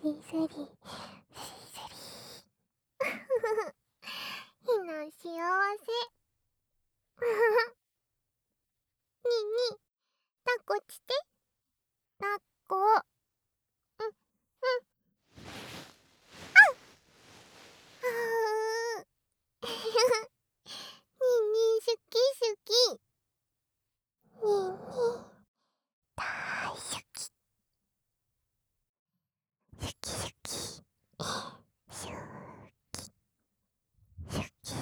リスリ、スリスリ。ひな幸せ。にに、抱っこして。抱っこ。うん、うん。あう。にに、好き好き。にに、大好き。好き好き。好き。好き。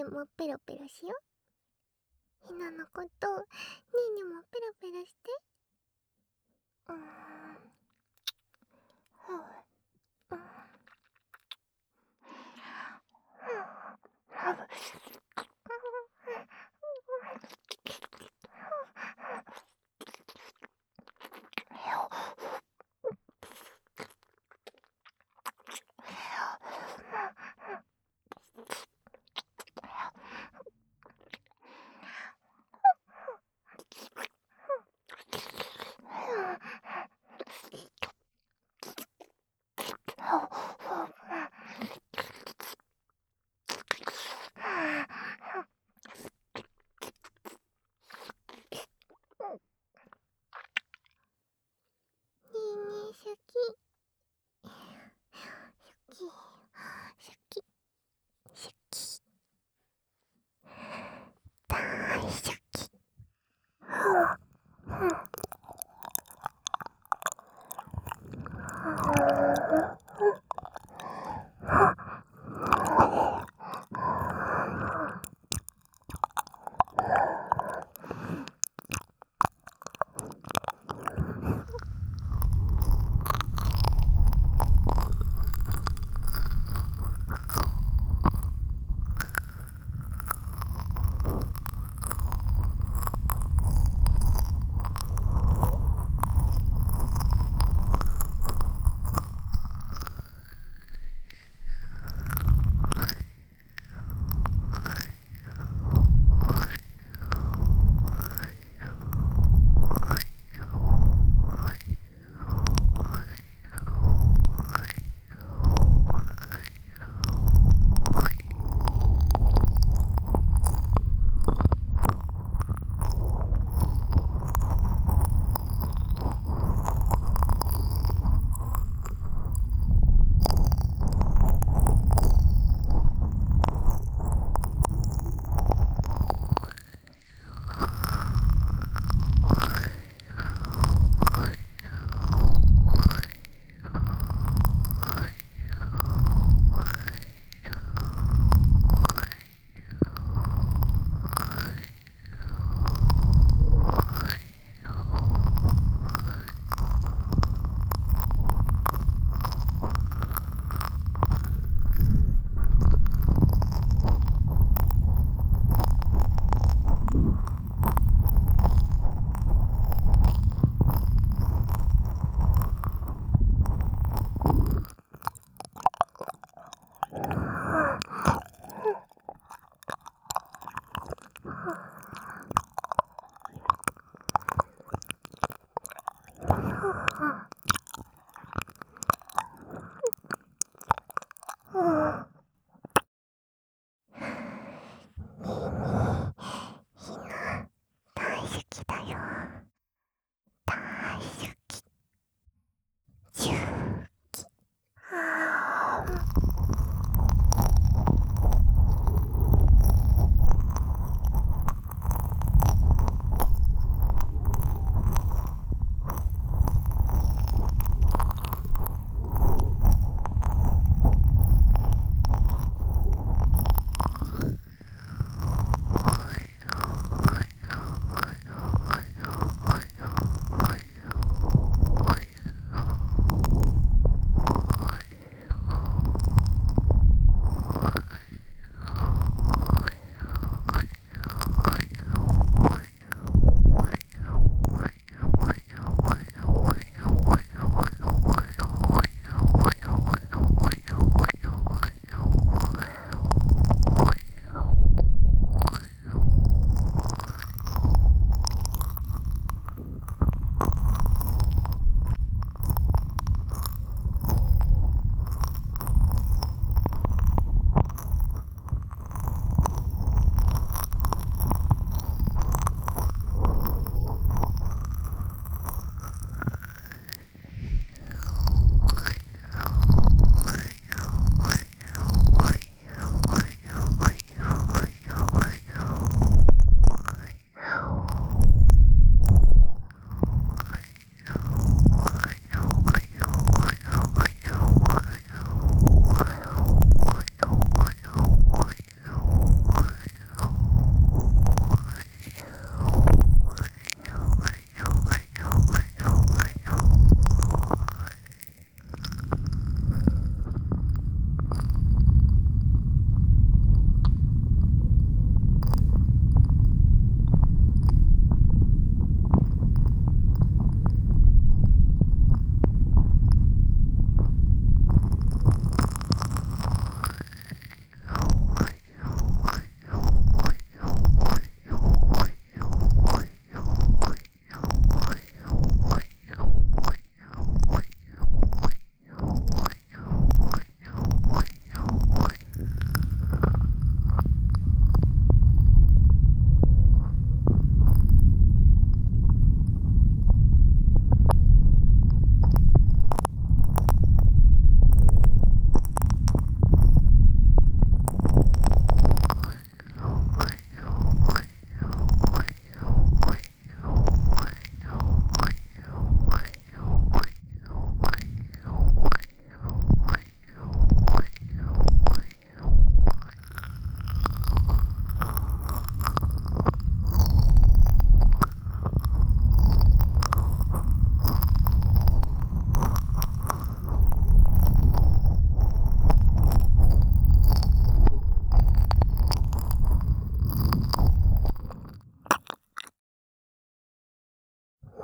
もペロペロしよう。ひなのこと、ねーねもペロペロして。うーん。はあ、うん。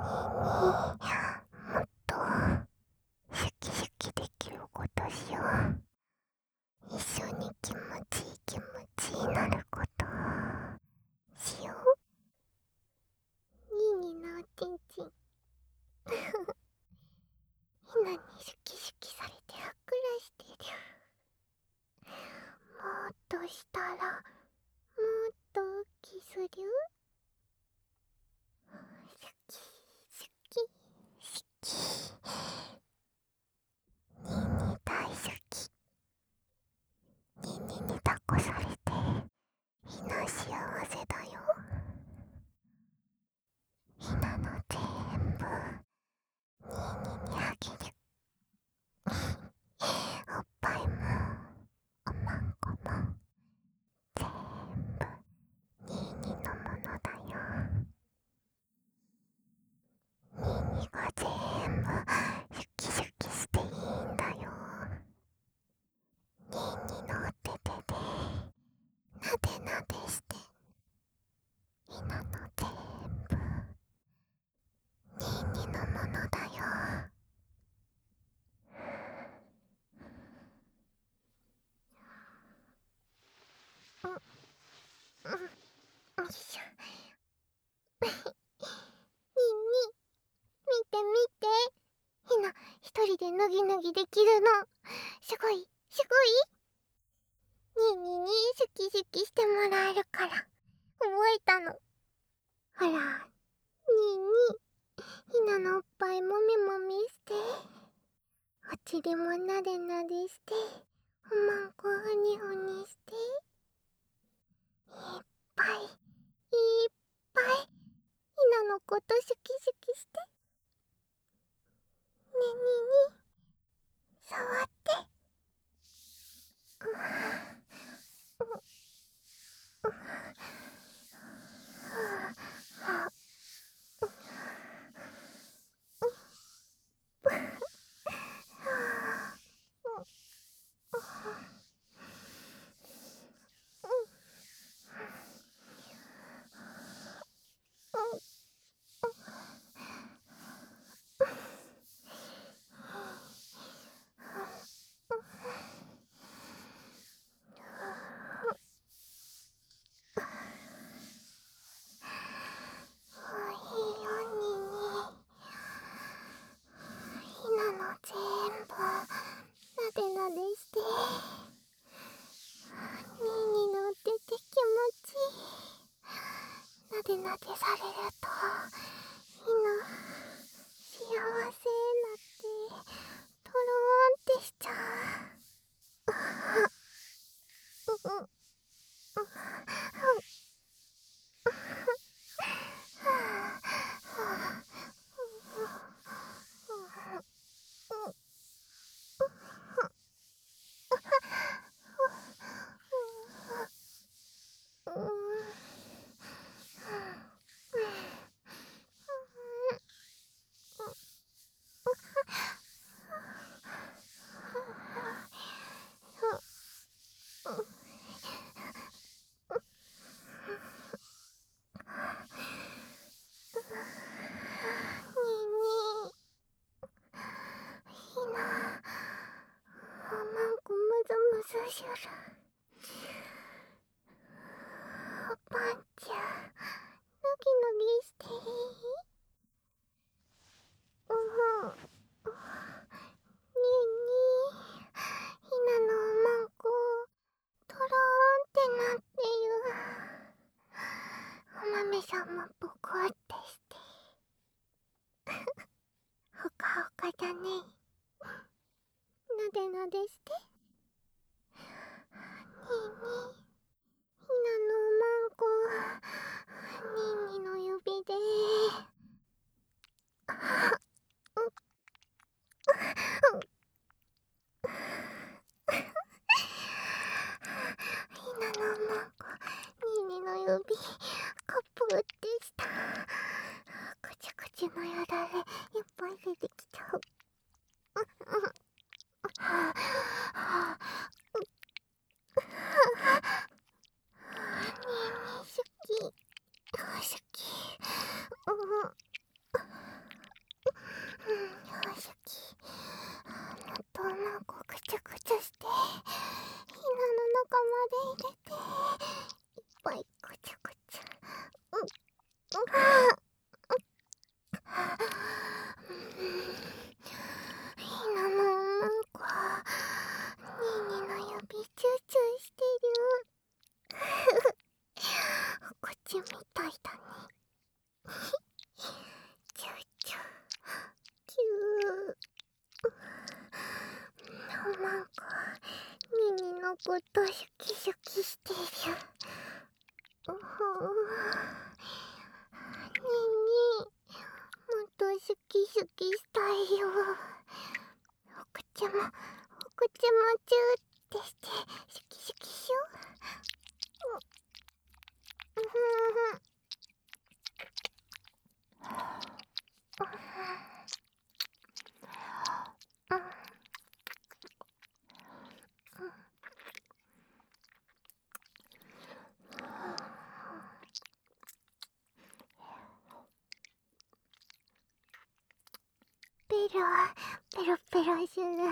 もっとシュキシュキできることしよう。一緒に気持ちいいなることしよう。ニーニーのおちんちんひなにシュキシュキされてふっくらしてる。もっとしたらもっとキスる。シュキシュキシュキ。ニーニー大好き。ニーニーに抱っこされてひな幸せだよ。ひなの全部ニーニーにあげる。おっぱいもおまんこも全部ニーニーのものだよ。ニーニーが全部シュキシュキしていいんだよ。ニーニーのお手手でなでなでしてひなの全部ニーニーのものだよ。よいしょ。ニーニー見て見て。ひな一人で脱ぎ脱ぎできるの。すごいすごい。ニーニーにシュキシュキしてもらえるから覚えたの。ほら、ニーニーひなのおっぱいもみもみして、お尻もなでなでして、おまんこふにふにして、いっぱいいっぱいひなのことシュキシュキして。ねえにーにー触って。いいよにーにー。ひなの全部なでなでして。ニーニーのお手手気持ちいい。なでなでされるとひな幸せになってとろーんってしちゃう。ひな、おまんこむずむずしゅる。おぱんちゃん、のぎのぎしていい？にーにー、ひなのおまんこ、とろーんってなってる。お豆さんもぽこってして。ほかほかだね。なでなでして。にーにー、ひなのおまんこ、にーにーの指で。ひなのおまんこ、にーにーの指、カプってした。くちゅくちゅのよだれ、いっぱい出てきちゃう。にーにー好き。好き。 ことシュキシュキしてる。うふん。にに、もっとシュキシュキしたいよ。お口もチューってしてシュキシュキしよう。うふん。ペロペロする。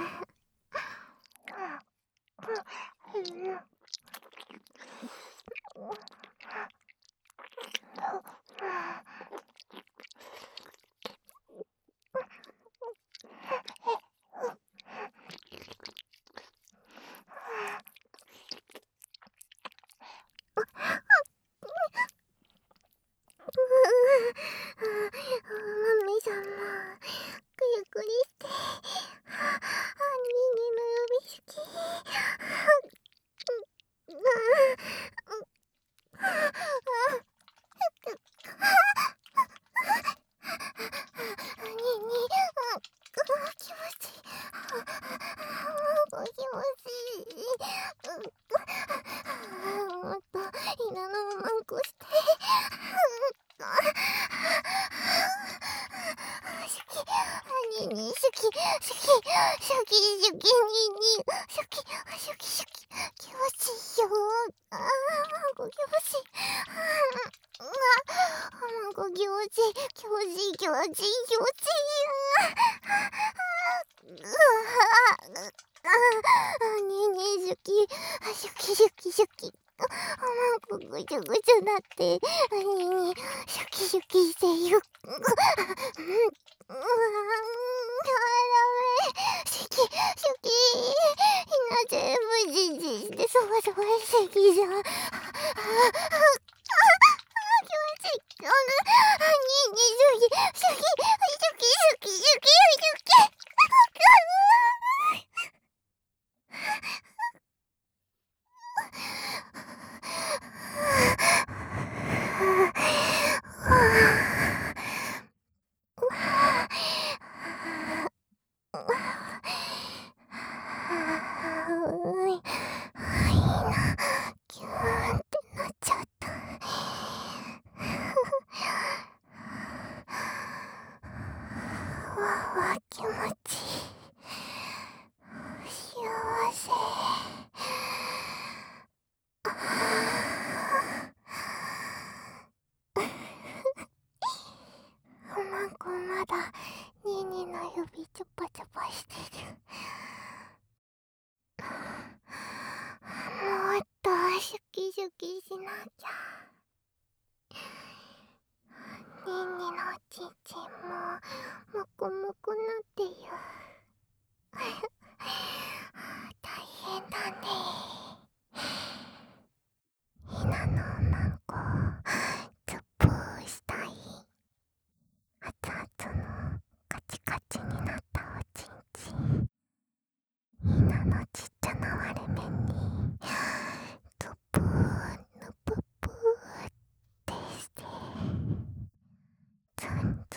マミさんもくゆっくりして。ニーニーの指好き。ニーニー、気持ちいい。気持ちいい。もっとひなのまんこして。シュキ、ニーニー、シュキ、シュキ、シュキ、シュキ、ニーニー、シュキ、シュキ、シュキ、気持ちいいよ。気持ちいい。気持ちいい、気持ちいい、気持ちいい、気持ちいい、気持ちいい。ニーニー、シュキ、シュキ、シュキ、シュキ。ぐちゃぐちゃなって、ニーニー、シュキシュキしている。ダメ。シュキ、シュキ。ひな全部じんじんしてそわそわしてきじゃん。気持ちいい。ニーニー、シュキ、シュキ、シュキ、シュキ、シュキ、シュキ。キューンってなっちゃった。気持ちいい。幸せ。まだニーニーの指チュパチュパしてる。もっとシュキシュキしなきゃ。ニーニーのちんちんももこもこなってる。大変だね。ひなのまんこツップーしたい。熱々のカチカチになったおちんちん。ひなのちっちゃな割れ目にツップーヌププーってしてツン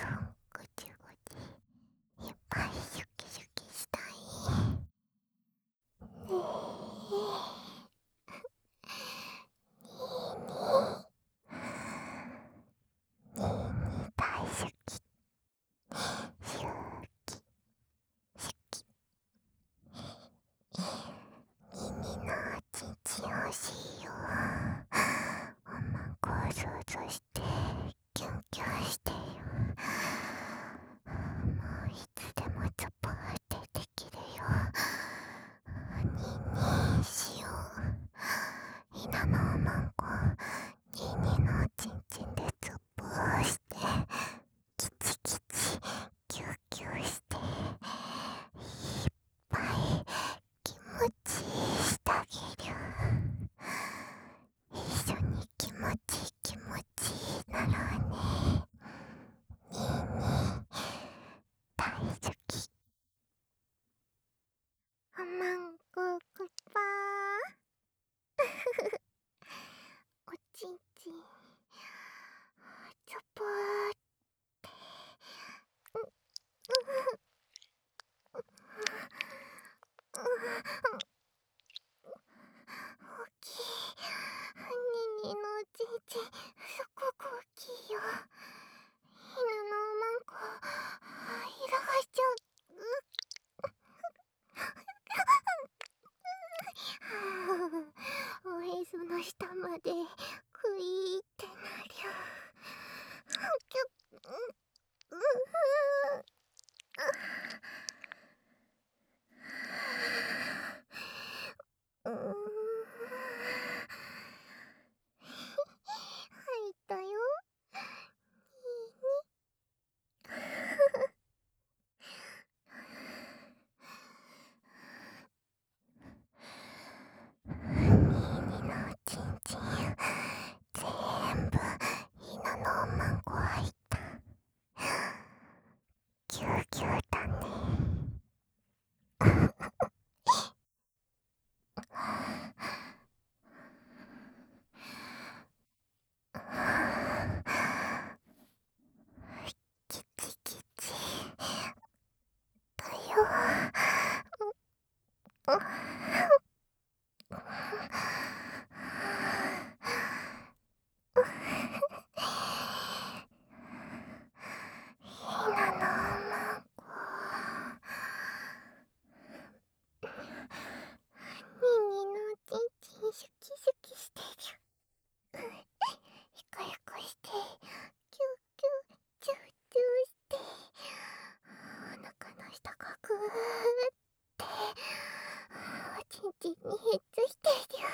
おちんちんシュキシュキしてる。ひこひこして、キューキューチューチューして、お腹の下がグーっておちんちんにヘッズしてる。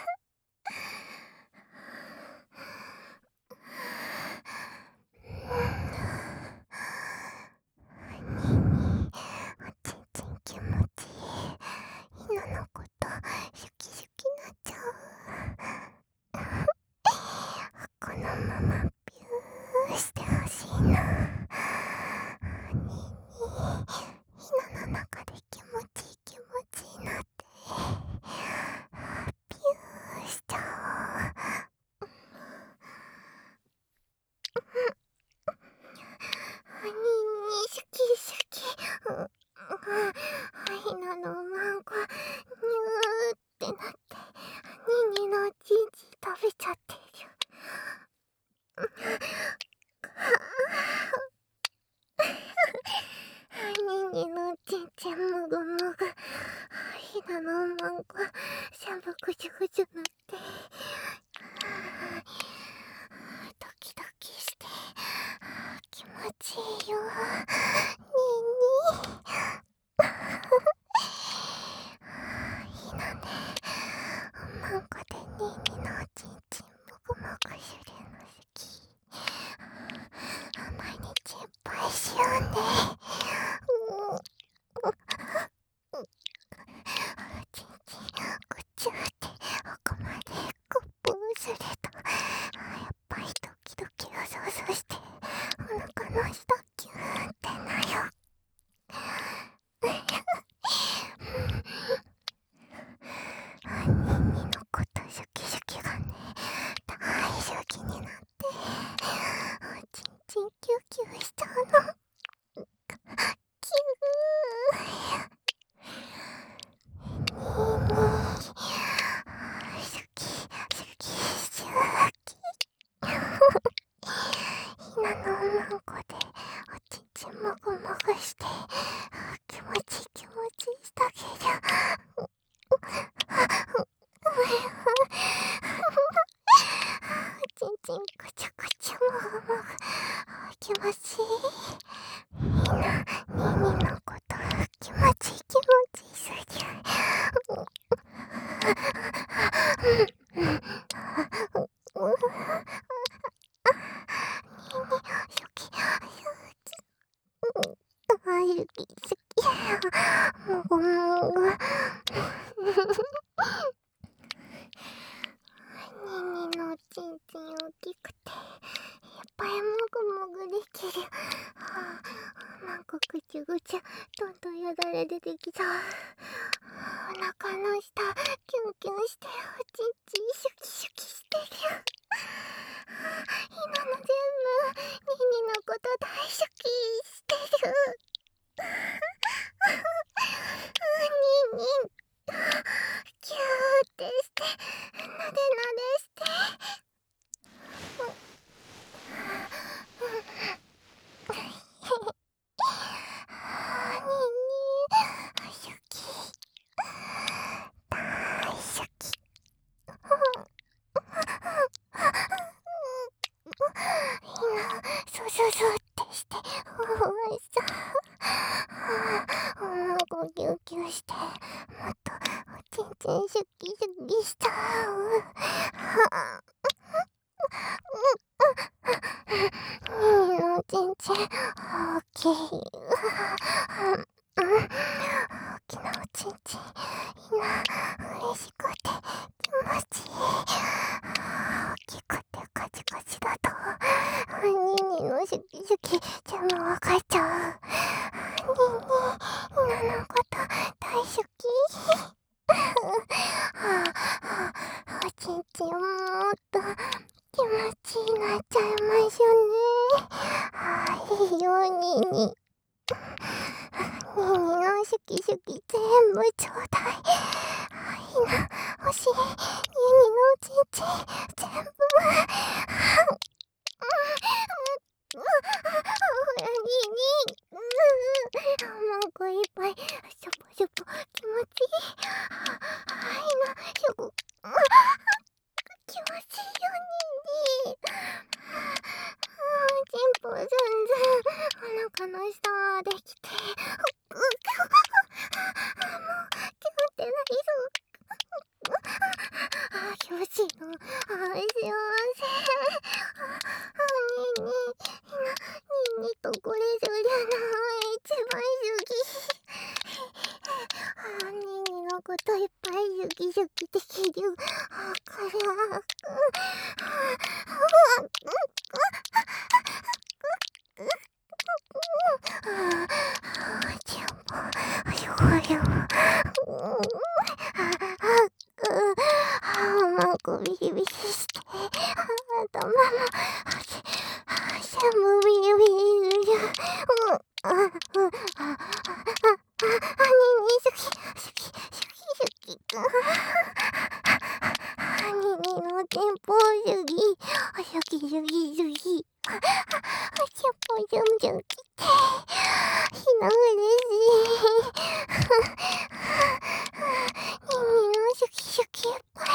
おちんちん気持ちいい。ひなのことシュキシュキなっちゃう。このままピューしてほしいな。ひなの中で気持ちいい気持ちいいなってピューしちゃおう。シュキシュキ。ひなのマンコニューってなってニーニーのおちんちん食べちゃってる。ニーニーのおちんちんもぐもぐ。ひなのマンコしゃぶぐじゅぐじゅなって、ドキドキして気持ちいいよ。ニーニーいいのね。マンコでニーニーのおちんちんもぐもぐするの好き。毎日いっぱいしようね。おちんちんぐちゅって奥までグップするとやっぱりドキドキを想像してお腹の下キューってなる。ニーニーのことシュキシュキがね大好きになっておちんちんキューキューしちゃうの。キュー。ニーニーシュキシュキシュキ。ひなのマンコでおちんちんもぐもぐして気持ちいい気持ちいいしてあげる。おちんちんぐちゃぐちゃもぐもぐ気持ちいい。ニーニーのこと気持ちいい気持ちいいすぎる。ニーニーシュキシュキ好き好きもぐもぐ。ニーニーのおちんちん大きくていっぱいもぐもぐできる。なんかぐちゅぐちゅどんどんよだれ出てきた。お腹の下キュンキュンしておちんちんシュキシュキしてる。ひなの全部ニーニーのこと大好きしてる。ニーニーキューってしてなでなでしてニーニーシュキ大好き。そうそうそうってしておいしそう。もうギュギュしてもっとおちんちんシュキシュキしちゃう。ニーニーのおちんちん大きい。大きなおちんちんいいな。嬉しくて気持ちいい。大きくてカチカチだとニーニーのシュキシュキ全部わかっちゃう。ニーニーひなのこと大好き。おちんちんもっと気持ちいいなっちゃいましょうね。いいよニーニー。ニーニーのシシュキシュキ全部ちょうだい。ひな欲しい。ニーニーのおちんちん全部。ほらニーニー。もうこいっぱい。シュポシュポ気持ちいい。ひなシュコ。気持ちいいよニーニー。チンポ全然お腹の下できて。もう気持ってないぞ。気持ちいいの。幸せ。ニーニー、ニーニーとこれそりゃな一番好き。ニーニーのこといっぱい好き好きできるから。チンポよよ。もうこビリビリして。頭も全部ビリビリする。ニーニー好き好き好き好き。ニーニーのチンポ好き好き好き好き。チンポジュンジュンきて。ひなうれしい。ニーニーのシュキシュキいっぱい。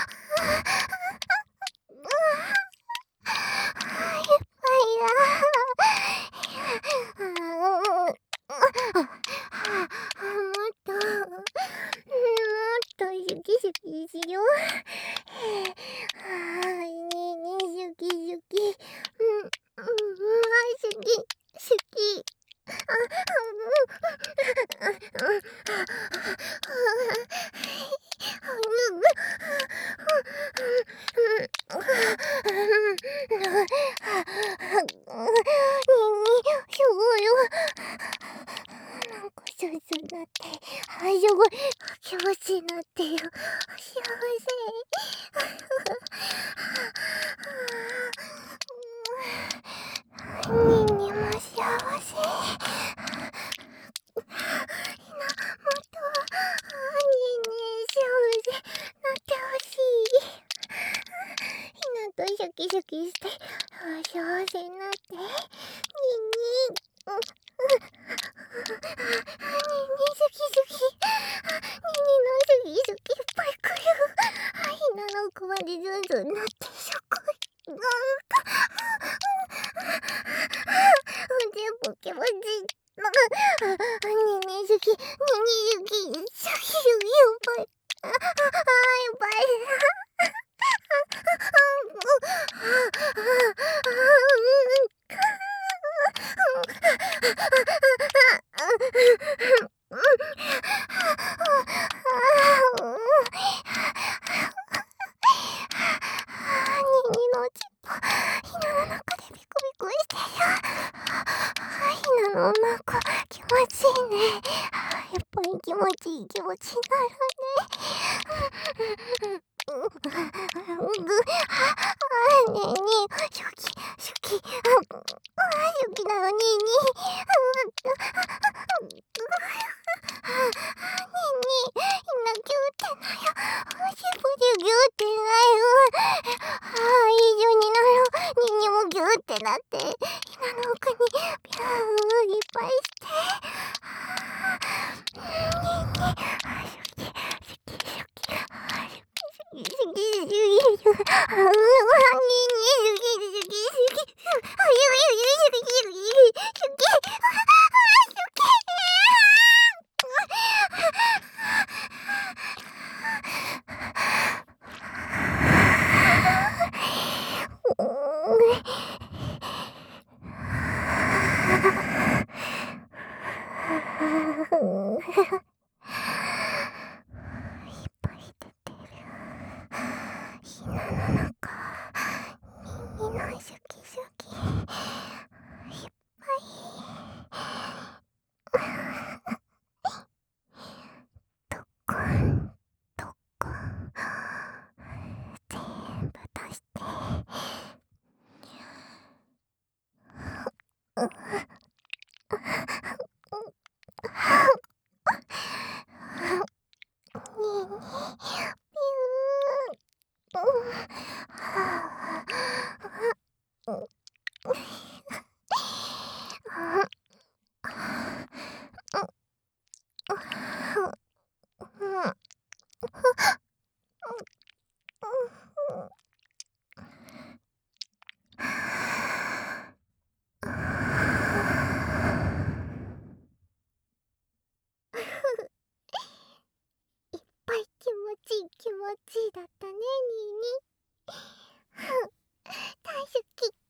いっぱいだ。もっとシュキシュキしよう。ニーニーシュキシュキ。シュキシュキ。すごいよ。なんかスースーなって、すごい気持ちいいなってよ。幸せ。ニーニーも幸せ。ひなもっとニーニー幸せなってほしい。ひなとシャキシャキして幸せになって。ニーニー。ニーニー好き好き。ニーニーの好き好きいっぱい来る。ひなの奥までズンズンなってすごい。全部気持ちいい。ニーニー好き。ニーニー好き。好き好きいっぱい。いっぱい。ニーニーのおちんぽひなの中でビクビクしてる。ひなのおなか気持ちいいね。やっぱり気持ちいい気持ちになるね。ねえねえ、シュキシュキ。シュキなのにねえ。ねえ、ひなぎゅってなよ。しぼでぎゅってなよ。一緒になろう。にもぎゅってなって、ひなの奥にピューいっぱいして。シュキシュキシュキ。シュキシュキシュキ。にちいだったね、にーに。ふん、大好き。